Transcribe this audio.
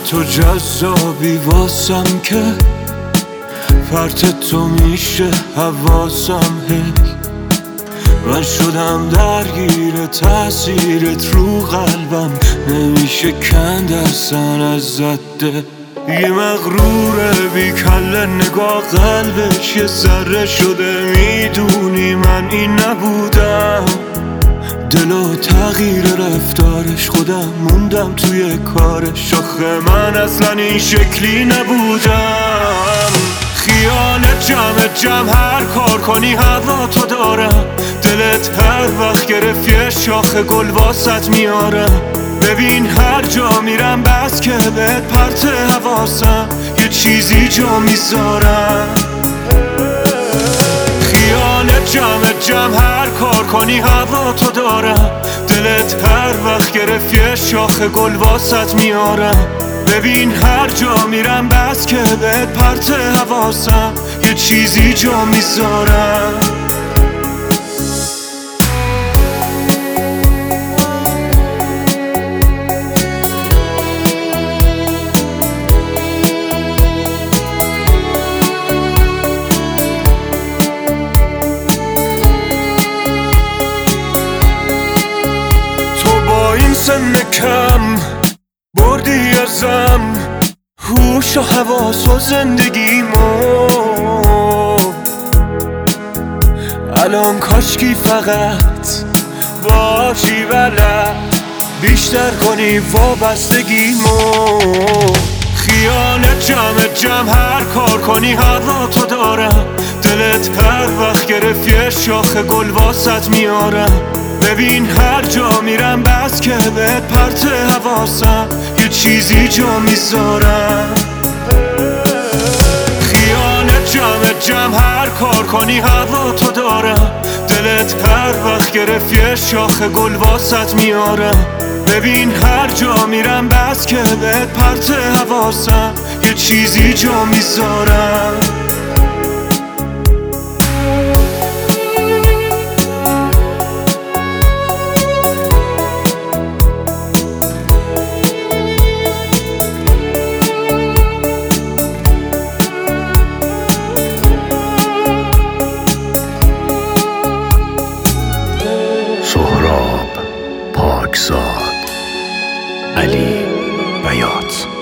تو جذابی واسم که فرط تو میشه حواسم هی من شدم درگیر تأثیرت رو قلبم نمیشه کند اصلا از زده یه مغروره بی کله نگاه قلبش یه ذره شده میدونی من این نبودم دلو تغییر رفتارش خودم موندم توی کارش آخه من اصلا این شکلی نبودم خیالت جمع هر کار کنی هوا تو دارم دلت هر وقت گرفت یه شاخ گل واسط میارم ببین هر جا میرم بس که بهت پرت حواسم یه چیزی جا میذارم خیالت جمع هر کار کنی هوا تو دارم دلت هر وقت گرفت یه شاخ گل واسط میارم ببین هر جا میرم بس که بهت پرت حواسم یه چیزی جا میذارم سن کم بردی ازم هوش و حواس و زندگیمو الان کاشکی فقط باشی بلد بیشتر کنی وابستگیمو خیالت جمع هر کار کنی هوا تو دارم دلت هر وقت گرفت یه شاخ گل واسط میارم ببین هر جا میرم بس که بهت پرت حواسم یه چیزی جا میذارم خیالت جمع هر کار کنی هوا تو دارم دلت هر وقت گرفت یه شاخ گل واسط میارم ببین هر جا میرم بس که بهت پرت حواسم یه چیزی جا میذارم سهراب پاکزاد علی بیات